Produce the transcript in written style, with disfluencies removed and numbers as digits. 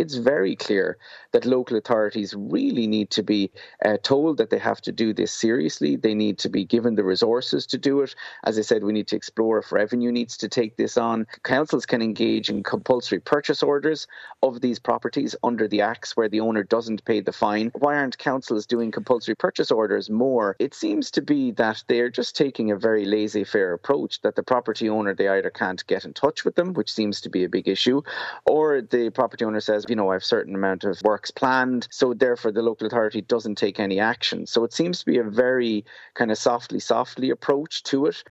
it's very clear that local authorities really need to be told that they have to do this seriously. They need to be given the resources to do it. As I said, we need to explore if revenue needs to take this on. Councils can engage in compulsory purchase orders of these properties under the Acts where the owner doesn't pay the fine. Why aren't councils doing compulsory purchase orders more? It seems to be that they're just taking a very laissez-faire approach, that the property owner, they either can't get in touch with them, which seems to be a big issue, or the property owner says, I have a certain amount of works planned, so therefore the local authority doesn't take any action. So it seems to be a very kind of softly approach to it.